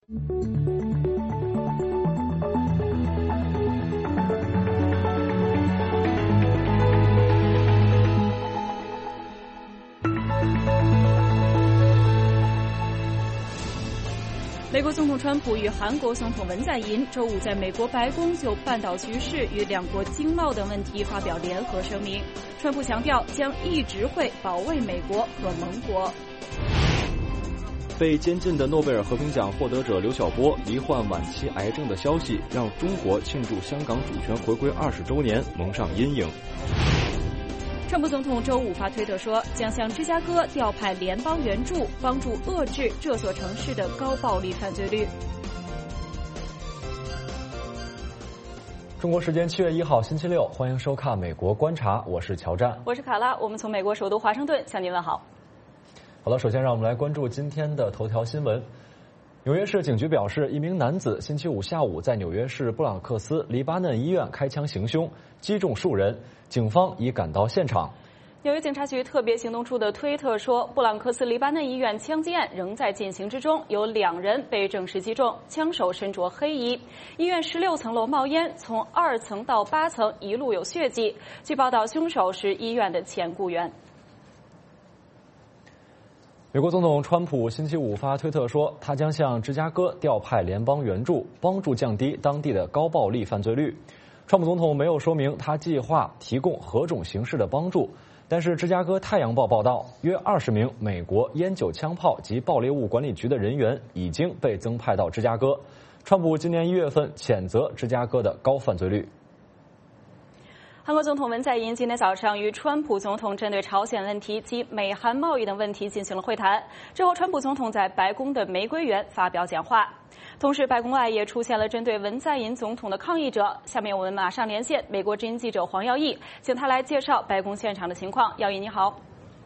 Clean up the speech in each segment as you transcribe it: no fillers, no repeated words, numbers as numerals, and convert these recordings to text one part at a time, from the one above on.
美国总统川普与韩国总统文在寅周五在美国白宫就半岛局势与两国经贸等问题发表联合声明。川普强调将一直会保卫美国和盟国。 被监禁的诺贝尔和平奖获得者刘晓波罹患晚期癌症的消息，让中国庆祝香港主权回归20周年蒙上阴影。 川普总统周五发推特说，将向芝加哥调派联邦援助，帮助遏制这所城市的高暴力犯罪率。 中国时间7月1号星期六，欢迎收看美国观察，我是乔战， 我是卡拉，我们从美国首都华盛顿向您问好。 好了，首先让我们来关注今天的头条新闻。纽约市警局表示，一名男子星期五下午在纽约市布朗克斯黎巴嫩医院开枪行凶，击中数人，警方已赶到现场。 纽约警察局特别行动处的推特说，布朗克斯黎巴嫩医院枪击案仍在进行之中，有2人被证实击中，枪手身着黑衣。医院16层楼冒烟，从2层到8层一路有血迹。据报道，凶手是医院的前雇员。 美国总统川普星期五发推特说，他将向芝加哥调派联邦援助，帮助降低当地的高暴力犯罪率。川普总统没有说明他计划提供何种形式的帮助，但是芝加哥太阳报报道，约20名美国烟酒枪炮及爆裂物管理局的人员已经被增派到芝加哥。川普今年1月份谴责芝加哥的高犯罪率。 韩国总统文在寅今天早上与川普总统针对朝鲜问题及美韩贸易等问题进行了会谈。之后，川普总统在白宫的玫瑰园发表讲话。同时，白宫外也出现了针对文在寅总统的抗议者。下面我们马上连线美国之音记者黄耀义，请他来介绍白宫现场的情况。耀义，你好。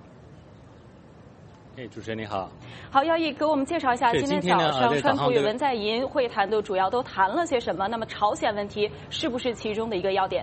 主持人你好。 好，耀义，给我们介绍一下今天早上川普与文在寅会谈的主要都谈了些什么？那么朝鲜问题是不是其中的一个要点？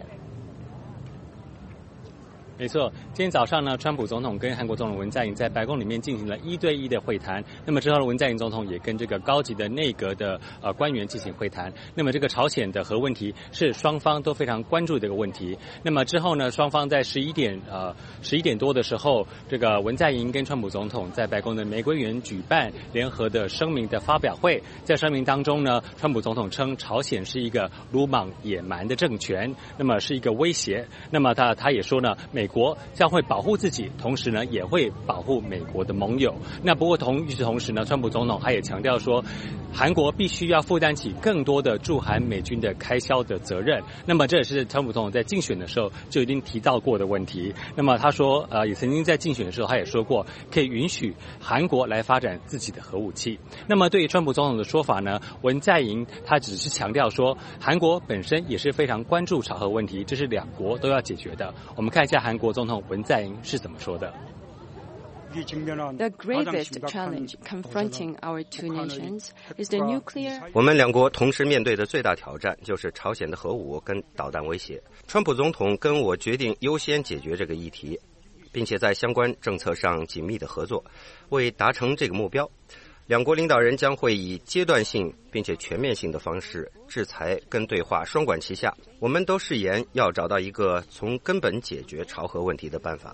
没错，今天早上呢，川普总统跟韩国总统文在寅在白宫里面进行了1对1的会谈。那么之后，文在寅总统也跟这个高级的内阁的官员进行会谈。那么这个朝鲜的核问题是双方都非常关注的一个问题。那么之后呢，双方在11点多的时候，这个文在寅跟川普总统在白宫的玫瑰园举办联合的声明的发表会。在声明当中呢，川普总统称朝鲜是一个鲁莽野蛮的政权，那么是一个威胁。那么他也说呢，美国将会保护自己，同时呢也会保护美国的盟友。那不过与此同时呢，川普总统他也强调说，韩国必须要负担起更多的驻韩美军的开销的责任。那么这也是川普总统在竞选的时候就已经提到过的问题。那么他说也曾经在竞选的时候他也说过，可以允许韩国来发展自己的核武器。那么对于川普总统的说法呢，文在寅他只是强调说，韩国本身也是非常关注朝核问题，这是两国都要解决的。我们看一下韩国总统文在寅是怎么说的。 The gravest challenge confronting our two nations is the nuclear. 我们两国同时面对的最大挑战就是朝鲜的核武跟导弹威胁。川普总统跟我决定优先解决这个议题，并且在相关政策上紧密的合作，为达成这个目标。两国领导人将会以阶段性并且全面性的方式制裁跟对话双管齐下。我们都誓言要找到一个从根本解决朝核问题的办法。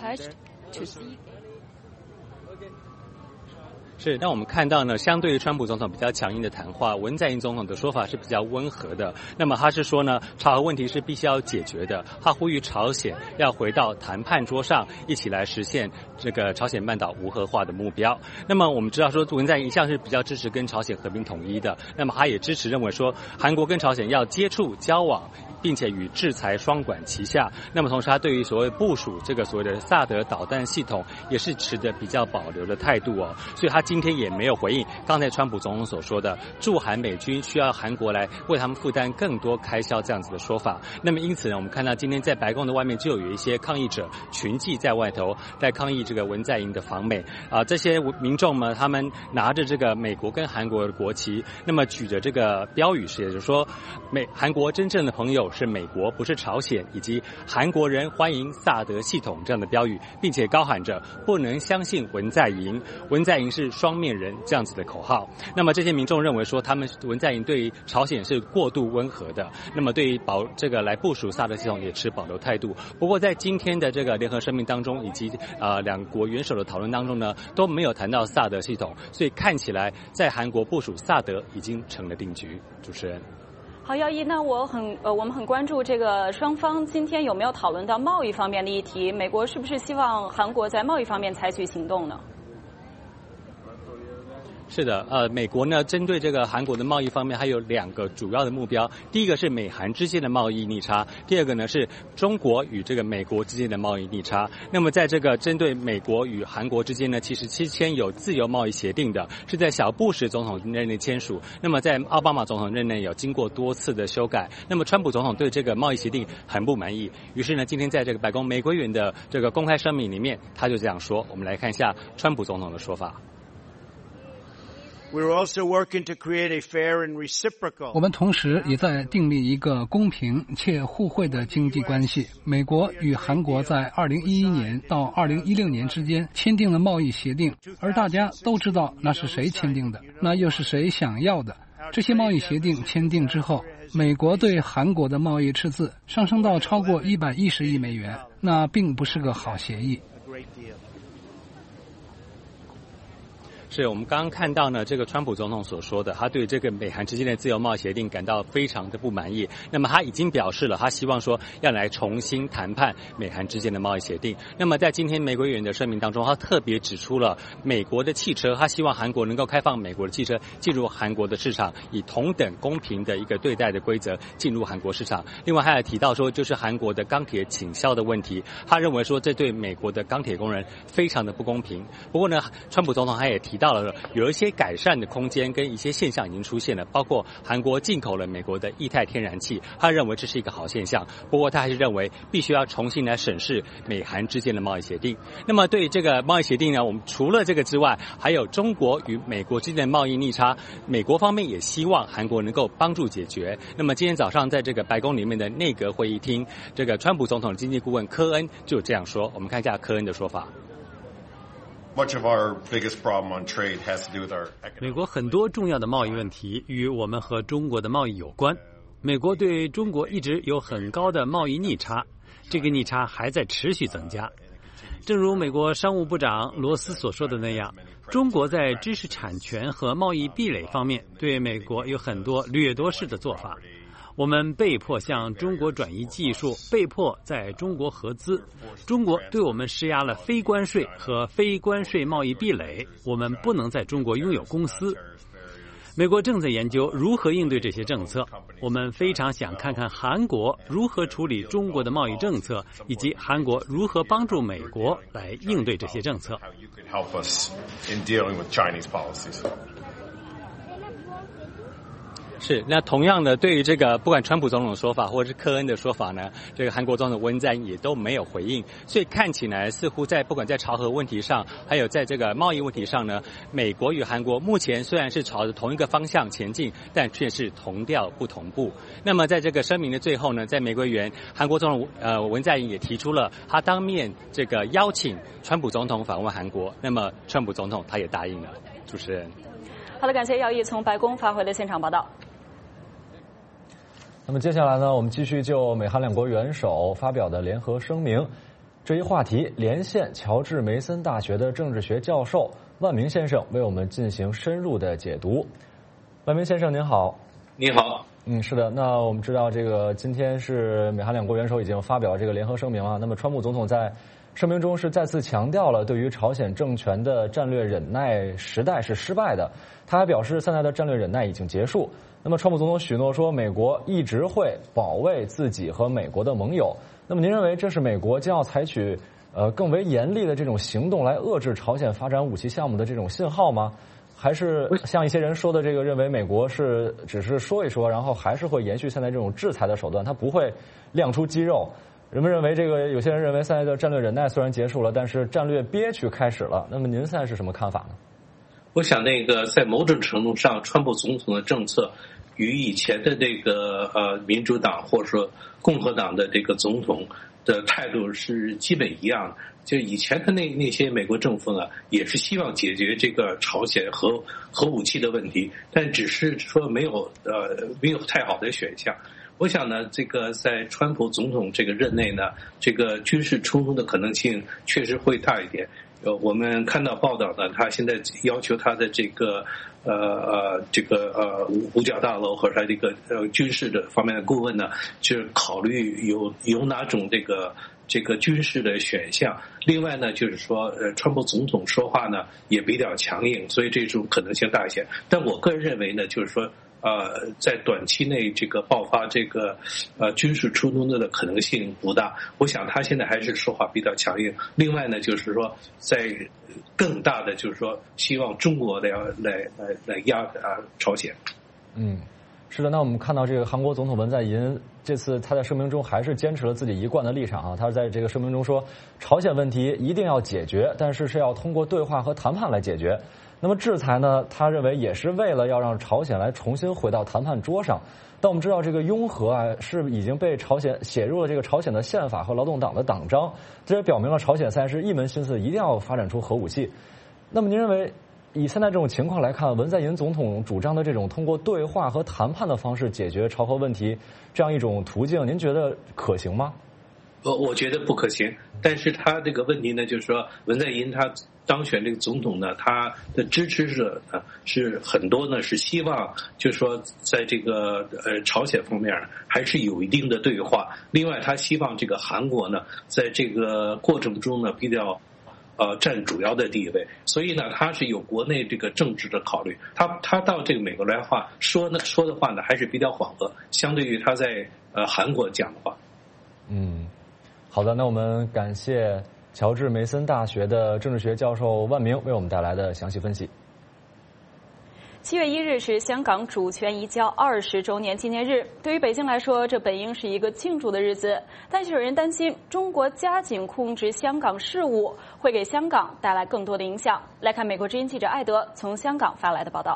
是，那我们看到呢，相对于川普总统比较强硬的谈话，文在寅总统的说法是比较温和的。那么他是说呢，朝核问题是必须要解决的，他呼吁朝鲜要回到谈判桌上，一起来实现这个朝鲜半岛无核化的目标。那么我们知道说，文在寅一向是比较支持跟朝鲜和平统一的，那么他也支持认为说，韩国跟朝鲜要接触交往，并且与制裁双管齐下。那么同时他对于所谓部署这个所谓的萨德导弹系统也是持着比较保留的态度哦，所以他今天也没有回应刚才川普总统所说的驻韩美军需要韩国来为他们负担更多开销这样子的说法。那么因此呢，我们看到今天在白宫的外面就有一些抗议者群聚在外头，在抗议这个文在寅的访美这些民众呢，他们拿着这个美国跟韩国的国旗，那么举着这个标语，也就是说韩国真正的朋友是美国，不是朝鲜，以及韩国人欢迎萨德系统这样的标语，并且高喊着不能相信文在寅。文在寅是双面人这样子的口号。那么这些民众认为说，他们文在寅对于朝鲜是过度温和的，那么对于这个来部署萨德系统也持保留态度。不过在今天的这个联合声明当中，以及两国元首的讨论当中呢，都没有谈到萨德系统，所以看起来在韩国部署萨德已经成了定局。主持人。 好，耀一，那我们很关注这个双方今天有没有讨论到贸易方面的议题？美国是不是希望韩国在贸易方面采取行动呢？ 是的，美国呢针对这个韩国的贸易方面，还有2个主要的目标。第一个是美韩之间的贸易逆差，第二个呢是中国与这个美国之间的贸易逆差。那么在这个针对美国与韩国之间呢，其实签有自由贸易协定的，是在小布什总统任内签署。那么在奥巴马总统任内有经过多次的修改。那么川普总统对这个贸易协定很不满意，于是呢今天在这个白宫玫瑰园的这个公开声明里面，他就这样说。我们来看一下川普总统的说法。 我们同时也在订立一个公平且互惠的经济关系。美国与韩国在2011年到2016年之间签订了贸易协定，而大家都知道那是谁签订的，那又是谁想要的。这些贸易协定签订之后，美国对韩国的贸易赤字上升到超过110亿美元，那并不是个好协议。 是我们刚刚看到呢，这个川普总统所说的，他对这个美韩之间的自由贸易协定感到非常的不满意。那么他已经表示了，他希望说要来重新谈判美韩之间的贸易协定。那么在今天玫瑰园的声明当中，他特别指出了美国的汽车，他希望韩国能够开放美国的汽车进入韩国的市场，以同等公平的一个对待的规则进入韩国市场。另外还有提到说，就是韩国的钢铁倾销的问题，他认为说这对美国的钢铁工人非常的不公平。不过呢，川普总统他也提到了有一些改善的空间跟一些现象已经出现了，包括韩国进口了美国的液态天然气，他认为这是一个好现象。不过他还是认为必须要重新来审视美韩之间的贸易协定。那么对这个贸易协定呢，我们除了这个之外，还有中国与美国之间的贸易逆差，美国方面也希望韩国能够帮助解决。那么今天早上在这个白宫里面的内阁会议厅，这个川普总统的经济顾问科恩就这样说，我们看一下科恩的说法。 美国很多重要的贸易问题与我们和中国的贸易有关。美国对中国一直有很高的贸易逆差，这个逆差还在持续增加。正如美国商务部长罗斯所说的那样，中国在知识产权和贸易壁垒方面对美国有很多掠夺式的做法。我们被迫向中国转移技术，被迫在中国合资。中国对我们施压了非关税和非关税贸易壁垒，我们不能在中国拥有公司。美国正在研究如何应对这些政策，我们非常想看看韩国如何处理中国的贸易政策，以及韩国如何帮助美国来应对这些政策。 是，那同样的，对于这个不管川普总统的说法或者是科恩的说法呢，这个韩国总统文在寅也都没有回应，所以看起来似乎不管在朝核问题上，还有在这个贸易问题上呢，美国与韩国目前虽然是朝着同一个方向前进，但却是同调不同步。那么在这个声明的最后呢，在玫瑰园，韩国总统文在寅也提出了他当面这个邀请川普总统访问韩国，那么川普总统他也答应了。主持人， 好的，感谢耀毅从白宫发回的现场报道。 那么接下来呢，我们继续就美韩两国元首发表的联合声明这一话题，连线乔治梅森大学的政治学教授万明先生为我们进行深入的解读。万明先生您好。 你好。 是的，那我们知道这个今天是美韩两国元首已经发表这个联合声明了。那么川普总统在声明中是再次强调了对于朝鲜政权的战略忍耐时代是失败的，他还表示现在的战略忍耐已经结束。那么川普总统许诺说美国一直会保卫自己和美国的盟友。那么您认为这是美国将要采取更为严厉的这种行动来遏制朝鲜发展武器项目的这种信号吗？还是像一些人说的这个认为美国是只是说一说，然后还是会延续现在这种制裁的手段，它不会亮出肌肉？人们认为有些人认为现在的战略忍耐虽然结束了，但是战略憋屈开始了。那么您现在是什么看法呢？ 我想在某种程度上，川普总统的政策与以前的民主党或者说共和党的这个总统的态度是基本一样的。就以前的那些美国政府呢，也是希望解决这个朝鲜核武器的问题，但只是说没有太好的选项。我想呢，这个在川普总统这个任内呢，这个军事冲突的可能性确实会大一点。我们看到报道呢，他现在要求他的这个五角大楼和他这个军事的方面的顾问呢，就是考虑有哪种这个军事的选项。另外呢，就是说川普总统说话呢也比较强硬，所以这种可能性大一些。但我个人认为呢，就是说在短期内这个爆发这个军事冲突的可能性不大。我想他现在还是说话比较强硬。另外呢，就是说在更大的就是说希望中国来压朝鲜。 是的，那我们看到这个韩国总统文在寅这次他在声明中还是坚持了自己一贯的立场啊，他在这个声明中说，朝鲜问题一定要解决，但是要通过对话和谈判来解决。那么制裁呢，他认为也是为了要让朝鲜来重新回到谈判桌上。但我们知道这个拥核啊是已经被朝鲜写入了这个朝鲜的宪法和劳动党的党章，这也表明了朝鲜现在是一门心思一定要发展出核武器。那么您认为以现在这种情况来看，文在寅总统主张的这种通过对话和谈判的方式解决朝核问题这样一种途径，您觉得可行吗？ 我觉得不可行。但是他这个问题呢，就是说文在寅他当选这个总统呢，他的支持者呢是很多呢，是希望就是说在这个朝鲜方面还是有一定的对话。另外，他希望这个韩国呢，在这个过程中呢比较占主要的地位，所以呢，他是有国内这个政治的考虑。他到这个美国来话说的话呢，还是比较缓和，相对于他在韩国讲的话。 好的，那我们感谢乔治梅森大学的政治学教授万明为我们带来的详细分析。 7月1日是香港主权移交20周年纪念日，对于北京来说，这本应是一个庆祝的日子，但是有人担心中国加紧控制香港事务会给香港带来更多的影响。来看美国之音记者艾德从香港发来的报道。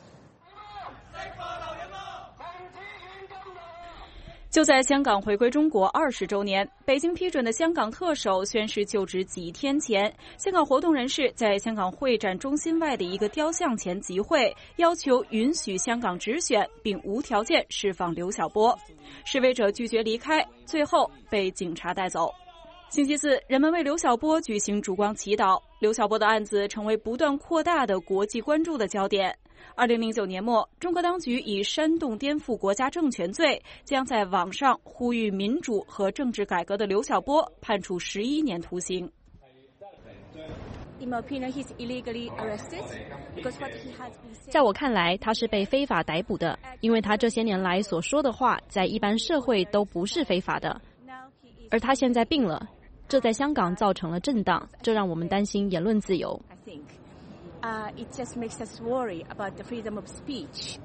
就在香港回归中国20周年，北京批准的香港特首宣誓就职几天前，香港活动人士在香港会展中心外的一个雕像前集会，要求允许香港直选，并无条件释放刘晓波。示威者拒绝离开，最后被警察带走。星期四，人们为刘晓波举行烛光祈祷。刘晓波的案子成为不断扩大的国际关注的焦点。2009年末，中国当局以煽动颠覆国家政权罪，将在网上呼吁民主和政治改革的刘晓波判处11年徒刑。 在我看来，他是被非法逮捕的，因为他这些年来所说的话，在一般社会都不是非法的。而他现在病了，这在香港造成了震荡，这让我们担心言论自由。 It just makes us worry about the freedom of speech.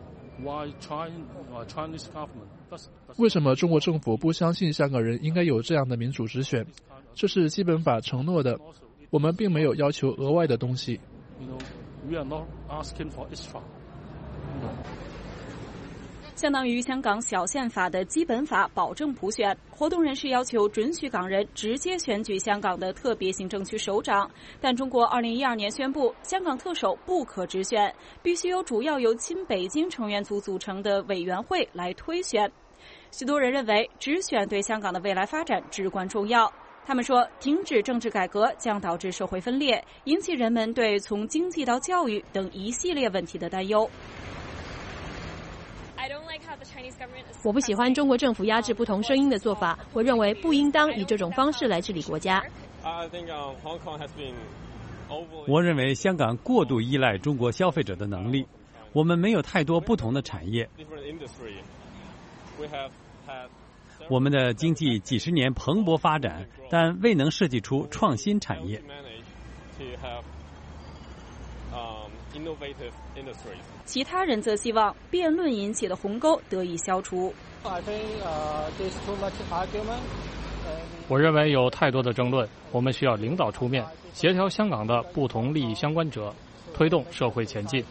为什么中国政府不相信香港人应该有这样的民主直选？这是基本法承诺的，我们并没有要求额外的东西。 相当于香港小宪法的基本法保证普选，活动人士要求准许港人直接选举香港的特别行政区首长，但中国2012年宣布香港特首不可直选，必须由主要由亲北京成员组组成的委员会来推选。许多人认为直选对香港的未来发展至关重要。他们说，停止政治改革将导致社会分裂，引起人们对从经济到教育等一系列问题的担忧。 我不喜欢中国政府压制不同声音的做法，我认为不应当以这种方式来治理国家。 我认为香港过度依赖中国消费者的能力，我们没有太多不同的产业。我们的经济几十年蓬勃发展，但未能设计出创新产业。 其他人则希望辩论引起的鸿沟得以消除。 我认为有太多的争论，我们需要领导出面，协调香港的不同利益相关者，推动社会前进。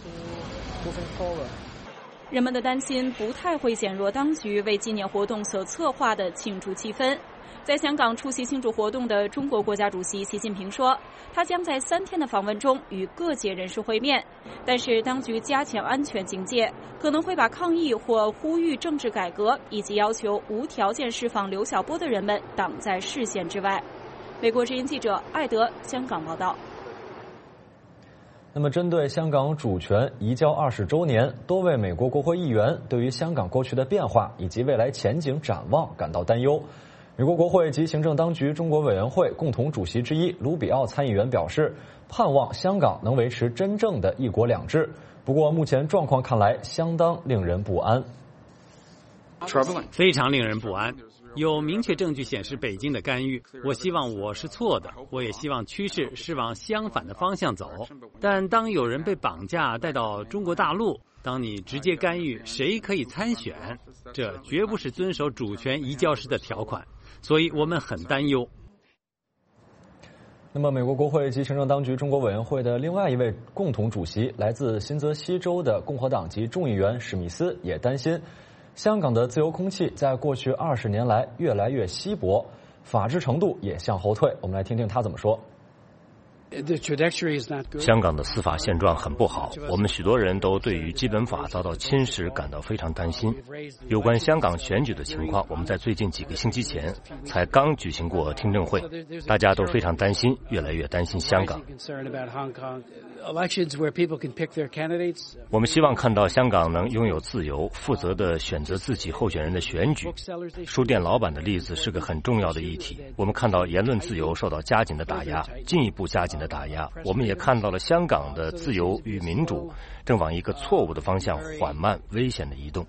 人们的担心不太会减弱当局为纪念活动所策划的庆祝气氛。 在香港出席庆祝活动的中国国家主席习近平说，他将在3天的访问中与各界人士会面，但是当局加强安全警戒，可能会把抗议或呼吁政治改革以及要求无条件释放刘晓波的人们挡在视线之外。美国之音记者艾德香港报道。 那么，针对香港主权移交20周年，多位美国国会议员对于香港过去的变化以及未来前景展望感到担忧。美国国会及行政当局中国委员会共同主席之一卢比奥参议员表示，盼望香港能维持真正的一国两制。不过，目前状况看来相当令人不安。 非常令人不安。有明确证据显示北京的干预，我希望我是错的，我也希望趋势是往相反的方向走。但当有人被绑架带到中国大陆，当你直接干预谁可以参选，这绝不是遵守主权移交时的条款，所以我们很担忧。 那么，美国国会及行政当局中国委员会的另外一位共同主席，来自新泽西州的共和党籍众议员史密斯也担心，香港的自由空气在过去20年来越来越稀薄，法治程度也向后退。我们来听听他怎么说。 香港的司法现状很不好，我们许多人都对于基本法遭到侵蚀感到非常担心。有关香港选举的情况，我们在最近几个星期前才刚举行过听证会，大家都非常担心，越来越担心香港。我们希望看到香港能拥有自由、负责的选择自己候选人的选举。书店老板的例子是个很重要的议题。我们看到言论自由受到加紧的打压，进一步加紧的打压。我们也看到了香港的自由与民主正往一个错误的方向缓慢、危险的移动。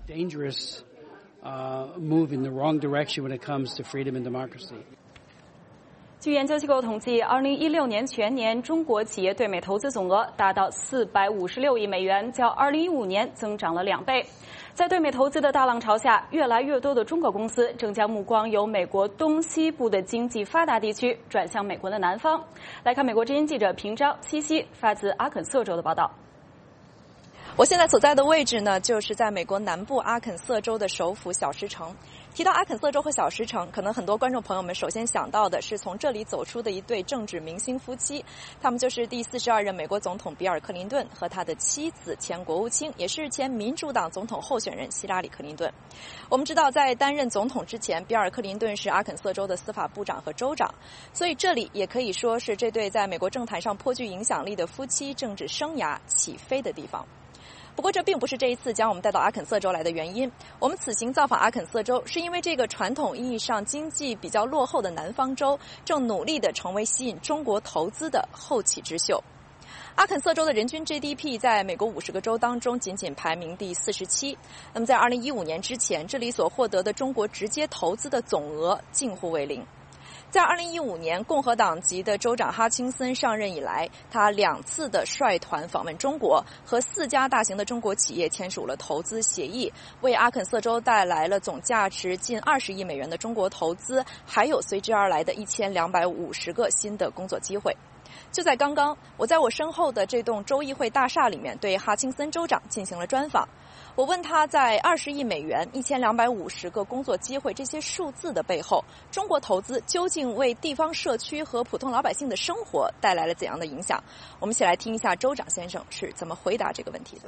据研究机构统计，2016年全年中国企业对美投资总额达到456亿美元，较2015年增长了2倍。在对美投资的大浪潮下，越来越多的中国公司正将目光由美国东西部的经济发达地区转向美国的南方。来看美国之音记者平章、西西发自阿肯色州的报道。 我现在所在的位置呢，就是在美国南部阿肯色州的首府小石城。提到阿肯色州和小石城，可能很多观众朋友们首先想到的是从这里走出的一对政治明星夫妻，他们就是第42任美国总统比尔·克林顿和他的妻子前国务卿，也是前民主党总统候选人希拉里·克林顿。我们知道，在担任总统之前，比尔·克林顿是阿肯色州的司法部长和州长，所以这里也可以说是这对在美国政坛上颇具影响力的夫妻政治生涯起飞的地方。不过这并不是这一次将我们带到阿肯色州来的原因。我们此行造访阿肯色州，是因为这个传统意义上经济比较落后的南方州，正努力地成为吸引中国投资的后起之秀。阿肯色州的人均 GDP 在美国50个州当中仅仅排名第47。那么在2015年之前，这里所获得的中国直接投资的总额近乎为零。在2015年，共和党籍的州长哈钦森上任以来，他2次的率团访问中国，和4家大型的中国企业签署了投资协议，为阿肯色州带来了总价值近20亿美元的中国投资，还有随之而来的1250个新的工作机会。就在刚刚，我在我身后的这栋州议会大厦里面对哈钦森州长进行了专访。我问他在20亿美元、1250个工作机会这些数字的背后，中国投资究竟为地方社区和普通老百姓的生活带来了怎样的影响？我们一起来听一下州长先生是怎么回答这个问题的。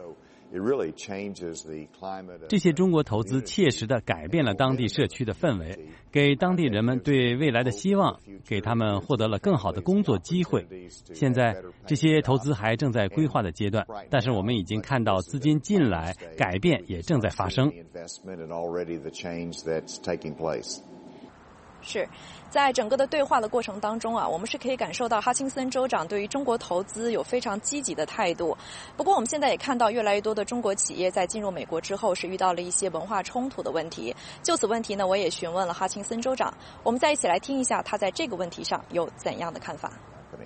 这些中国投资切实地改变了当地社区的氛围，给当地人们对未来的希望，给他们获得了更好的工作机会。现在这些投资还正在规划的阶段，但是我们已经看到资金进来，改变也正在发生。 是在整个的对话的过程当中啊，我们是可以感受到哈钦森州长对于中国投资有非常积极的态度。不过我们现在也看到越来越多的中国企业在进入美国之后是遇到了一些文化冲突的问题。就此问题呢，我也询问了哈钦森州长，我们再一起来听一下他在这个问题上有怎样的看法。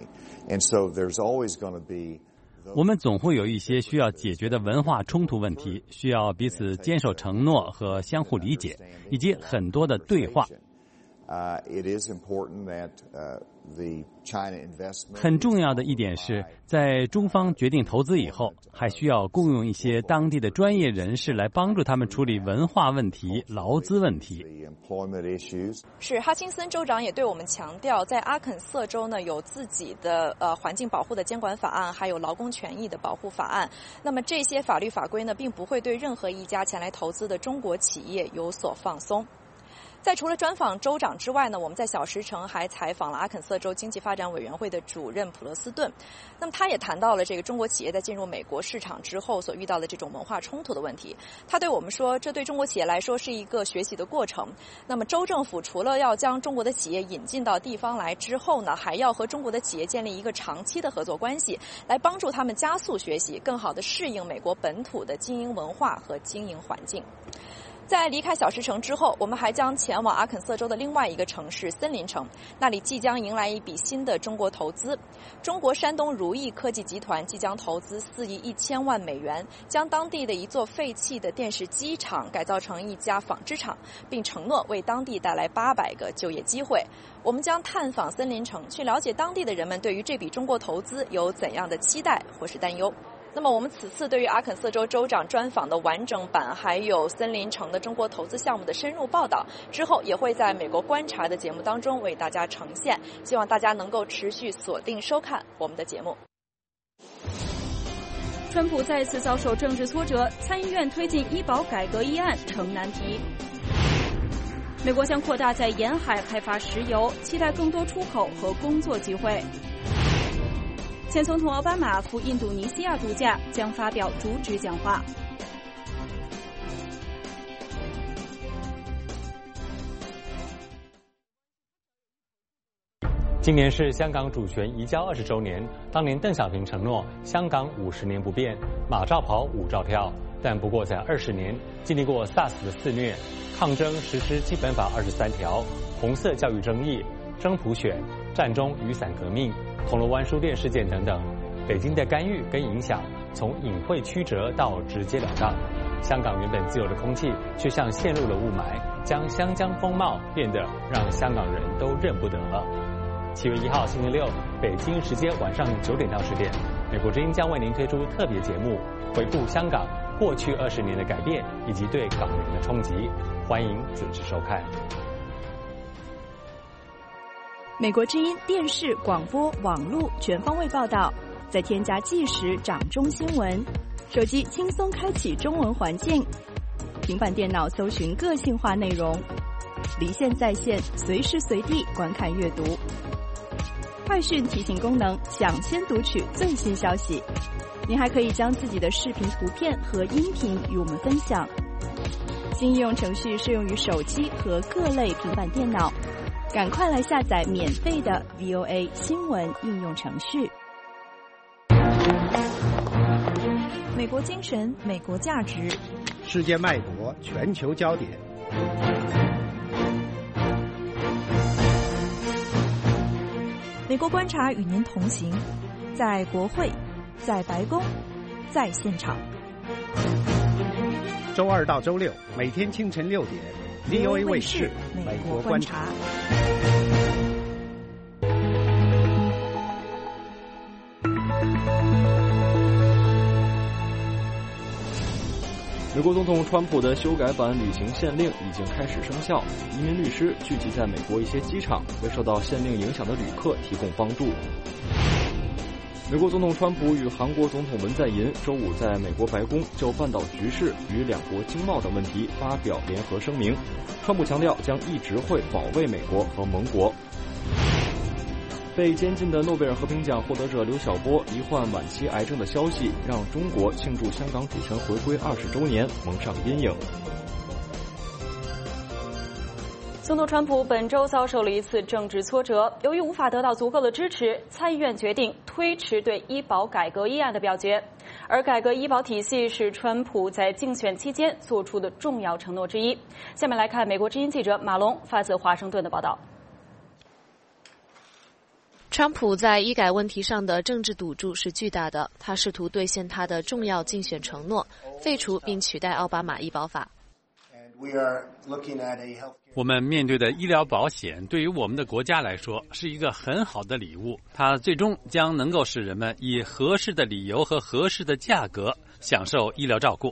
我们总会有一些需要解决的文化冲突问题，需要彼此坚守承诺和相互理解，以及很多的对话。 很重要的一点是，在中方决定投资以后，还需要雇佣一些当地的专业人士来帮助他们处理文化问题、劳资问题。 是哈钦森州长也对我们强调，在阿肯色州呢有自己的环境保护的监管法案，还有劳工权益的保护法案。那么这些法律法规呢，并不会对任何一家前来投资的中国企业有所放松。在除了专访州长之外呢，我们在小石城还采访了阿肯色州经济发展委员会的主任普勒斯顿。那么他也谈到了这个中国企业在进入美国市场之后所遇到的这种文化冲突的问题。他对我们说，这对中国企业来说是一个学习的过程。那么州政府除了要将中国的企业引进到地方来之后呢，还要和中国的企业建立一个长期的合作关系，来帮助他们加速学习，更好地适应美国本土的经营文化和经营环境。在离开小石城之后，我们还将前往阿肯色州的另外一个城市森林城，那里即将迎来一笔新的中国投资。中国山东如意科技集团即将投资4亿1000万美元，将当地的一座废弃的电视机厂改造成一家纺织厂，并承诺为当地带来800个就业机会。我们将探访森林城，去了解当地的人们对于这笔中国投资有怎样的期待或是担忧。那么我们此次对于阿肯色州州长专访的完整版，还有森林城的中国投资项目的深入报道，之后也会在美国观察的节目当中为大家呈现，希望大家能够持续锁定收看我们的节目。 川普再次遭受政治挫折，参议院推进医保改革议案成难题。美国将扩大在沿海开发石油，期待更多出口和工作机会。前总统奥巴马赴印度尼西亚度假，将发表主旨讲话。 今年是香港主权移交20周年，当年邓小平承诺香港50年不变，马照跑，舞照跳。但不过在20年，经历过 SARS 的肆虐、抗争实施基本法23条、红色教育争议、真普选、战中雨伞革命、铜锣湾书店事件等等，北京的干预跟影响从隐晦曲折到直截了当。香港原本自由的空气，却像陷入了雾霾，将湘江风貌变得让香港人都认不得了。7月1号星期六，北京时间晚上9点到10点，美国之音将为您推出特别节目，回顾香港过去20年的改变以及对港人的冲击。欢迎准时收看。 美国之音电视、广播、网络全方位报道，再添加即时掌中新闻，手机轻松开启中文环境，平板电脑搜寻个性化内容，离线在线，随时随地观看阅读。快讯提醒功能，抢先读取最新消息。您还可以将自己的视频、图片和音频与我们分享。新应用程序适用于手机和各类平板电脑。赶快来下载免费的 VOA 新闻应用程序。美国精神，美国价值， 世界脉搏，全球焦点。 美国观察与您同行，在国会，在白宫，在现场。 周2到周6，每天清晨6点。VOA 卫视美国观察。 美国总统川普的修改版旅行限令已经开始生效，移民律师聚集在美国一些机场，为受到限令影响的旅客提供帮助。美国总统川普与韩国总统文在寅周五在美国白宫就半岛局势与两国经贸等问题发表联合声明。川普强调将一直会保卫美国和盟国。被监禁的诺贝尔和平奖获得者刘晓波罹患晚期癌症的消息，让中国庆祝香港主权回归20周年蒙上阴影。 总统川普本周遭受了一次政治挫折，由于无法得到足够的支持，参议院决定推迟对医保改革议案的表决。而改革医保体系是川普在竞选期间做出的重要承诺之一。下面来看美国之音记者马龙发自华盛顿的报道。 川普在医改问题上的政治赌注是巨大的，他试图兑现他的重要竞选承诺，废除并取代奥巴马医保法。 我们面对的医疗保险对于我们的国家来说是一个很好的礼物，它最终将能够使人们以合适的理由和合适的价格享受医疗照顾。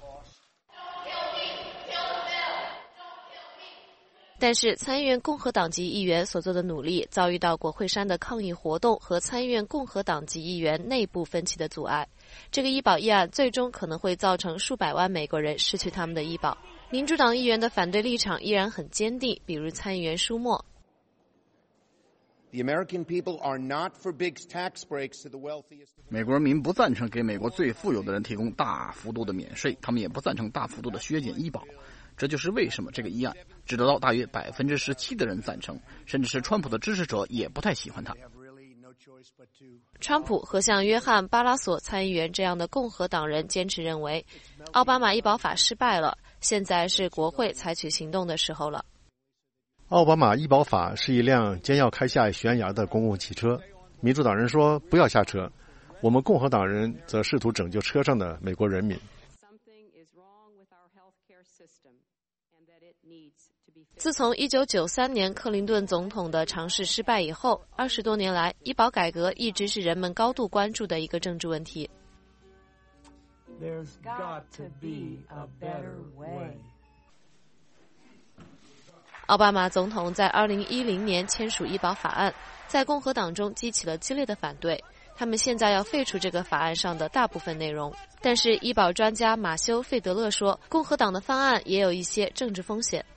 但是参议院共和党籍议员所做的努力遭遇到国会山的抗议活动和参议院共和党籍议员内部分歧的阻碍。这个医保议案最终可能会造成数百万美国人失去他们的医保。民主党议员的反对立场依然很坚定，比如参议员舒默。 美国人民不赞成给美国最富有的人提供大幅度的免税，他们也不赞成大幅度的削减医保。这就是为什么这个议案只得到大约17%的人赞成，甚至是川普的支持者也不太喜欢它。 川普和像约翰·巴拉索参议员这样的共和党人坚持认为，奥巴马医保法失败了，现在是国会采取行动的时候了。 奥巴马医保法是一辆将要开下悬崖的公共汽车，民主党人说不要下车，我们共和党人则试图拯救车上的美国人民。 自从1993年克林顿总统的尝试失败以后，20多年来，医保改革一直是人们高度关注的一个政治问题。奥巴马总统在2010年签署医保法案，在共和党中激起了激烈的反对。他们现在要废除这个法案上的大部分内容，但是医保专家马修·费德勒说，共和党的方案也有一些政治风险。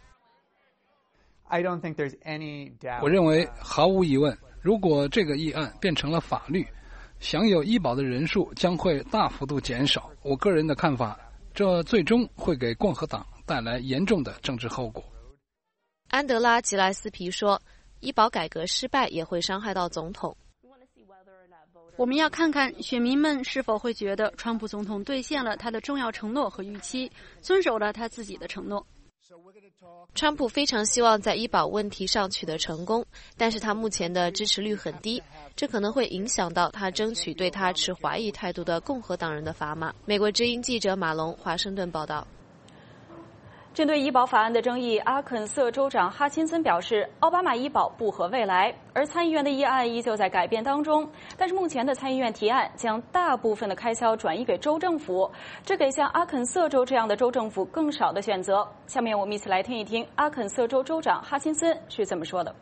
我认为毫无疑问，如果这个议案变成了法律，享有医保的人数将会大幅度减少。我个人的看法，这最终会给共和党带来严重的政治后果。 安德拉·吉莱斯皮说，医保改革失败也会伤害到总统。 我们要看看选民们是否会觉得川普总统兑现了他的重要承诺和预期，遵守了他自己的承诺。 川普非常希望在医保问题上取得成功，但是他目前的支持率很低，这可能会影响到他争取对他持怀疑态度的共和党人的砝码。美国之音记者马龙华盛顿报道。 针对医保法案的争议，阿肯色州长哈钦森表示，奥巴马医保不合未来，而参议院的议案依旧在改变当中。但是目前的参议院提案将大部分的开销转移给州政府，这给像阿肯色州这样的州政府更少的选择。下面我们一起来听一听阿肯色州州长哈钦森是怎么说的。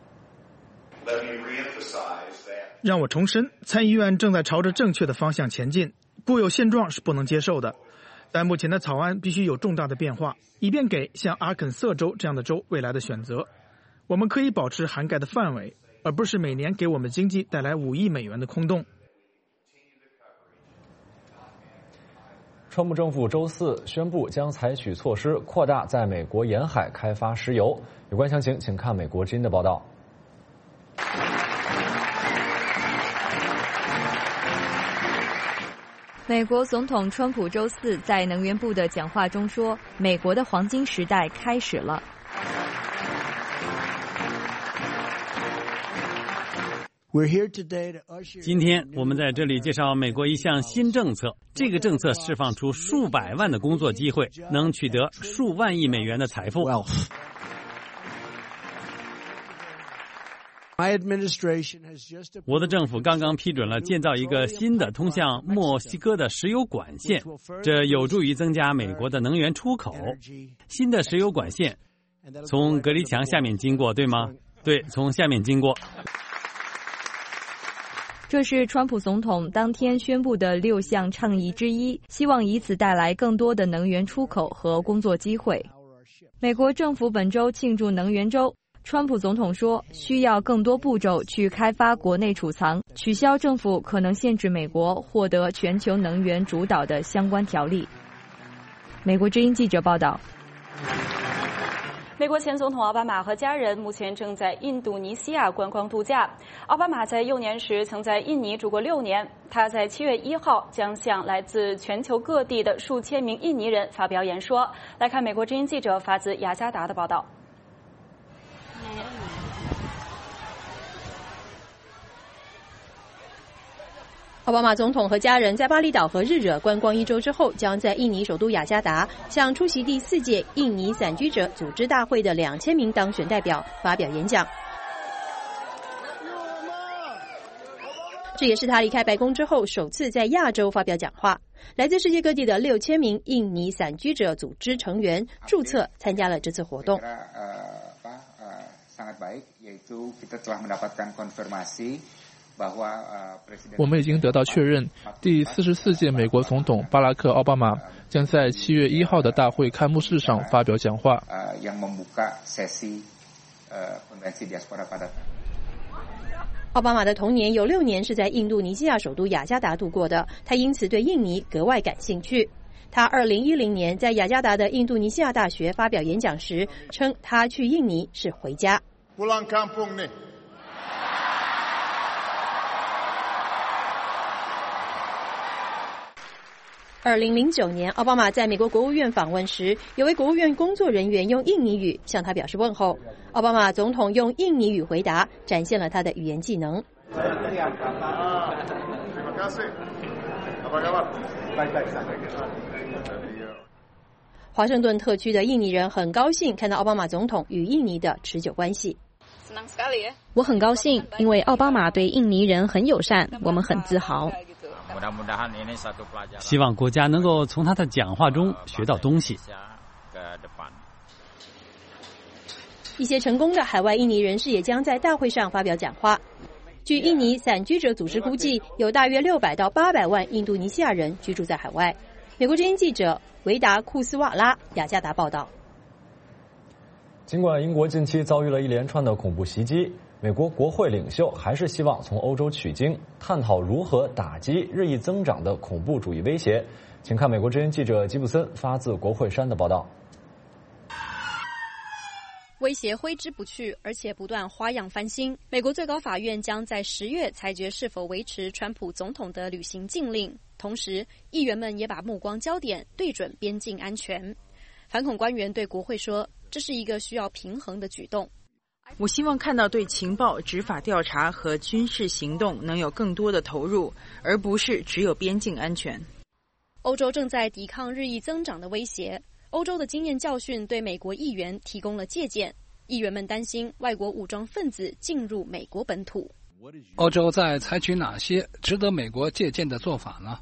让我重申，参议院正在朝着正确的方向前进，固有现状是不能接受的。但目前的草案必须有重大的变化，以便给像阿肯色州这样的州未来的选择。我们可以保持涵盖的范围，而不是每年给我们经济带来5亿美元的空洞。 川普政府周4宣布将采取措施扩大在美国沿海开发石油。有关详情，请看美国之音的报道。 美国总统川普周4在能源部的讲话中说，美国的黄金时代开始了。 今天我们在这里介绍美国一项新政策，这个政策释放出数百万的工作机会，能取得数万亿美元的财富。我的政府刚刚批准了建造一个新的通向墨西哥的石油管线，这有助于增加美国的能源出口。新的石油管线从隔离墙下面经过，对吗？对，从下面经过。 这是川普总统当天宣布的6项倡议之一，希望以此带来更多的能源出口和工作机会。美国政府本周庆祝能源周。川普总统说，需要更多步骤去开发国内储藏，取消政府可能限制美国获得全球能源主导的相关条例。美国之音记者报道。 美国前总统奥巴马和家人目前正在印度尼西亚观光度假。奥巴马在幼年时曾在印尼住过6年，他在7月1号将向来自全球各地的数千名印尼人发表演说。来看美国之音记者法兹雅加达的报道。 奥巴马总统和家人在巴厘岛和日惹观光1周之后，将在印尼首都雅加达向出席第4届印尼散居者组织大会的2000名当选代表发表演讲。这也是他离开白宫之后首次在亚洲发表讲话。来自世界各地的6000名印尼散居者组织成员注册参加了这次活动。 我们已经得到确认，第44届美国总统巴拉克·奥巴马将在7月1号的大会开幕式上发表讲话。 奥巴马的童年有6年是在印度尼西亚首都雅加达度过的，他因此对印尼格外感兴趣。他2010年在雅加达的印度尼西亚大学发表演讲时称，他去印尼是回家。2009年，奥巴马在美国国务院访问时，有位国务院工作人员用印尼语向他表示问候。奥巴马总统用印尼语回答，展现了他的语言技能。华盛顿特区的印尼人很高兴看到奥巴马总统与印尼的持久关系。 我很高兴，因为奥巴马对印尼人很友善，我们很自豪。 希望国家能够从他的讲话中学到东西。 一些成功的海外印尼人士也将在大会上发表讲话。据印尼散居者组织估计，有大约600到800万印度尼西亚人居住在海外。美国之音记者维达库斯瓦拉雅加达报道。 尽管英国近期遭遇了一连串的恐怖袭击，美国国会领袖还是希望从欧洲取经，探讨如何打击日益增长的恐怖主义威胁。请看美国之音记者吉普森发自国会山的报道。 威胁挥之不去，而且不断花样翻新。美国最高法院将在10月裁决是否维持川普总统的旅行禁令，同时议员们也把目光焦点对准边境安全。反恐官员对国会说，这是一个需要平衡的举动。 我希望看到对情报、执法调查和军事行动能有更多的投入，而不是只有边境安全。 欧洲正在抵抗日益增长的威胁。欧洲的经验教训对美国议员提供了借鉴，议员们担心外国武装分子进入美国本土。 欧洲在采取哪些值得美国借鉴的做法呢？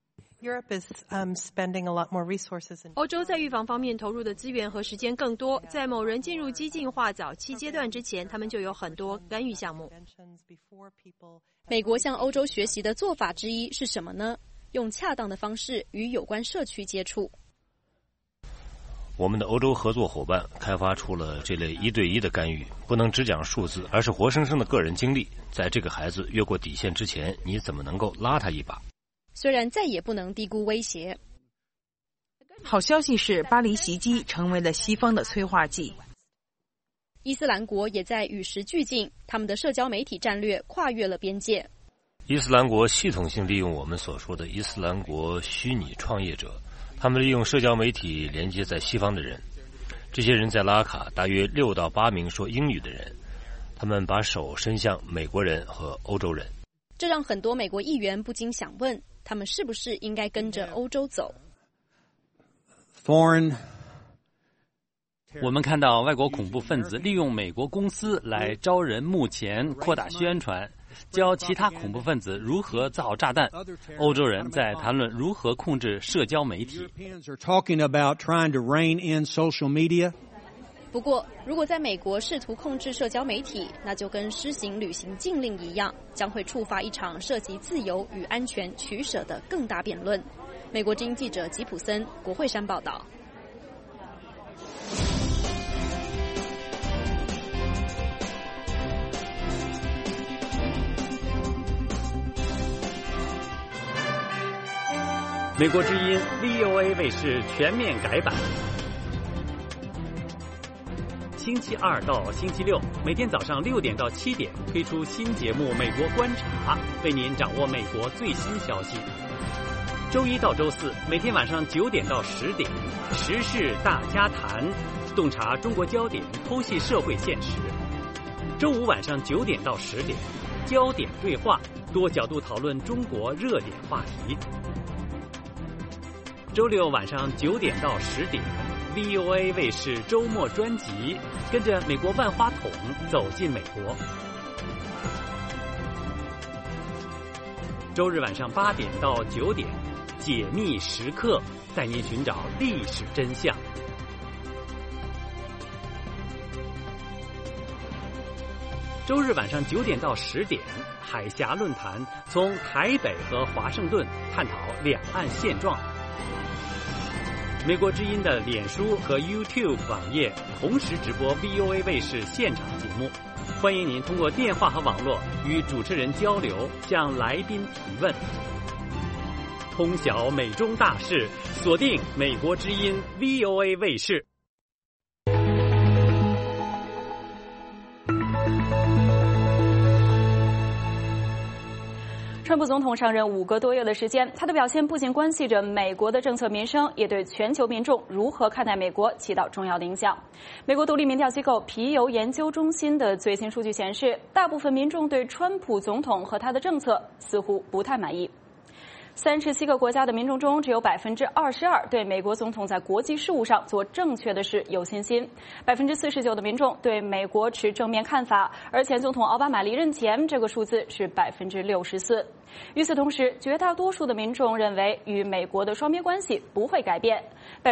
欧洲在预防方面投入的资源和时间更多，在某人进入激进化早期阶段之前，他们就有很多干预项目。 美国向欧洲学习的做法之一是什么呢？用恰当的方式与有关社区接触。 我们的欧洲合作伙伴开发出了这类1对1的干预，不能只讲数字，而是活生生的个人经历。在这个孩子越过底线之前，你怎么能够拉他一把？ 虽然再也不能低估威胁。 好消息是，巴黎袭击成为了西方的催化剂。 伊斯兰国也在与时俱进，他们的社交媒体战略跨越了边界。 伊斯兰国系统性利用我们所说的伊斯兰国虚拟创业者，他们利用社交媒体连接在西方的人。这些人在拉卡大约6到8名说英语的人，他们把手伸向美国人和欧洲人。 这让很多美国议员不禁想问，他们是不是应该跟着欧洲走？ 我们看到外国恐怖分子利用美国公司来招人募钱、扩大宣传，教其他恐怖分子如何造炸弹。欧洲人在谈论如何控制社交媒体。 不过，如果在美国试图控制社交媒体，那就跟施行旅行禁令一样，将会触发一场涉及自由与安全取舍的更大辩论。美国之音记者吉普森，国会山报道。 美国之音 VOA 卫视全面改版，星期2到星期6每天早上6点到7点推出新节目《美国观察》，为您掌握美国最新消息。周1到周4每天晚上9点到10点，时事大家谈，洞察中国焦点，剖析社会现实。周5晚上9点到10点， 焦点对话，多角度讨论中国热点话题。周六晚上9点到10点 ，VOA 卫视周末专辑，跟着美国万花筒走进美国。周日晚上8点到9点，解密时刻，带您寻找历史真相。周日晚上9点到10点，海峡论坛从台北和华盛顿探讨两岸现状。美国之音的脸书和 YouTube 网页同时直播 VOA 卫视现场节目，欢迎您通过电话和网络与主持人交流，向来宾提问。通晓美中大事，锁定美国之音 VOA 卫视。 川普总统上任5个多月的时间，他的表现不仅关系着美国的政策民生，也对全球民众如何看待美国起到重要的影响。美国独立民调机构皮尤研究中心的最新数据显示，大部分民众对川普总统和他的政策似乎不太满意。37个国家的民众中，只有22%对美国总统在国际事务上做正确的事有信心，49%的民众对美国持正面看法，而前总统奥巴马离任前，这个数字是64%。与此同时，绝大多数的民众认为与美国的双边关系不会改变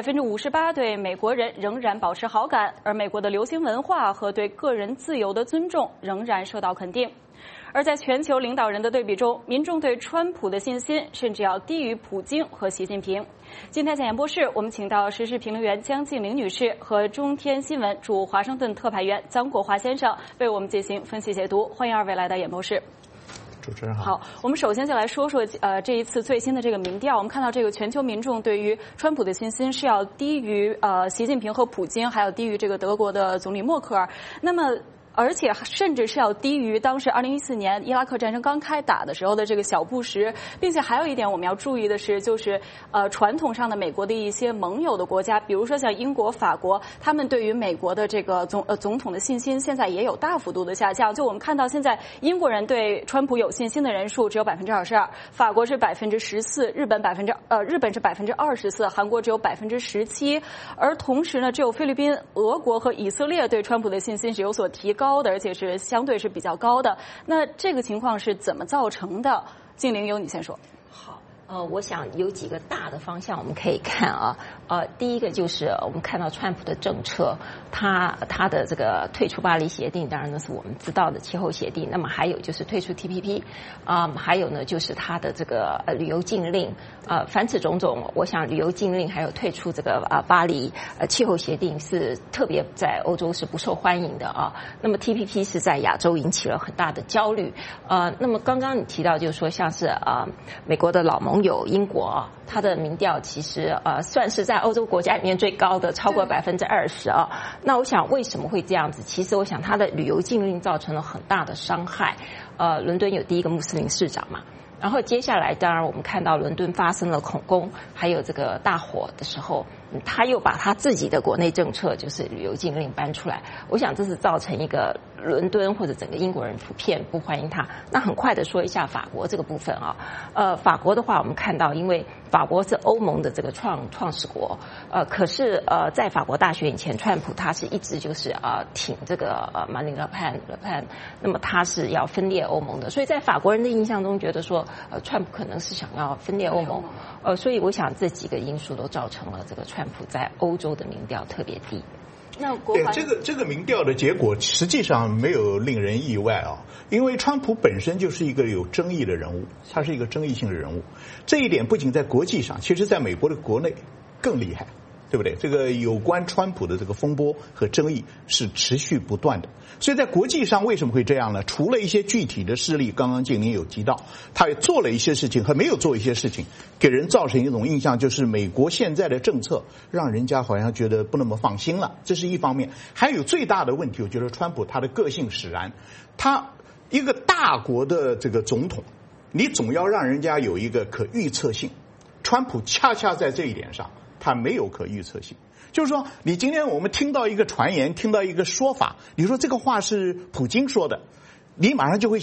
，58%对美国人仍然保持好感，而美国的流行文化和对个人自由的尊重仍然受到肯定。而在全球领导人的对比中，民众对川普的信心甚至要低于普京和习近平。今天在演播室，我们请到时事评论员江静玲女士和中天新闻驻华盛顿特派员臧国华先生为我们进行分析解读。欢迎二位来到演播室。 主持人好。 好，我们首先就来说说这一次最新的这个民调。我们看到这个全球民众对于川普的信心是要低于习近平和普京，还有低于这个德国的总理默克尔。那么而且甚至是要低于当时2014年伊拉克战争刚开打的时候的这个小布什，并且还有一点我们要注意的是，就是传统上的美国的一些盟友的国家，比如说像英国、法国，他们对于美国的这个总统的信心现在也有大幅度的下降。就我们看到现在英国人对川普有信心的人数只有22%，法国是14%，日本是24%，韩国只有17%，而同时呢，只有菲律宾、俄国和以色列对川普的信心是有所提高的，而且是相对是比较高的。那这个情况是怎么造成的？静玲，由你先说。 好，我想有几个大的方向我们可以看啊。第一个就是我们看到川普的政策，他的这个退出巴黎协定，当然那是我们知道的气候协定。那么还有就是退出 TPP， 还有呢就是他的这个旅游禁令。凡此种种，我想旅游禁令还有退出这个巴黎气候协定是特别在欧洲是不受欢迎的啊。那么 TPP 是在亚洲引起了很大的焦虑。那么刚刚你提到就是说像是美国的老盟友英国，它的民调其实算是在欧洲国家里面最高的，超过20%啊。那我想为什么会这样子？其实我想它的旅游禁令造成了很大的伤害。伦敦有第一个穆斯林市长嘛。然后接下来，当然我们看到伦敦发生了恐攻，还有这个大火的时候，他又把他自己的国内政策，就是旅游禁令搬出来。我想这是造成一个伦敦或者整个英国人普遍不欢迎他。那很快的说一下法国这个部分啊，法国的话我们看到，因为法国是欧盟的这个创始国，可是在法国大选以前，川普他是一直就是挺这个Marine Le Pen，那么他是要分裂欧盟的，所以在法国人的印象中觉得说，川普可能是想要分裂欧盟，所以我想这几个因素都造成了这个川普在欧洲的民调特别低。 那对这个民调的结果实际上没有令人意外啊，因为川普本身就是一个有争议的人物，他是一个争议性的人物，这一点不仅在国际上，其实在美国的国内更厉害。对不对？这个有关川普的这个风波和争议是持续不断的，所以在国际上为什么会这样呢？除了一些具体的事例，刚刚静玲有提到，他也做了一些事情和没有做一些事情，给人造成一种印象，就是美国现在的政策让人家好像觉得不那么放心了，这是一方面。还有最大的问题，我觉得川普他的个性使然，他一个大国的这个总统，你总要让人家有一个可预测性，川普恰恰在这一点上它没有可预测性，就是说，你今天我们听到一个传言，听到一个说法，你说这个话是普京说的，你马上就会想，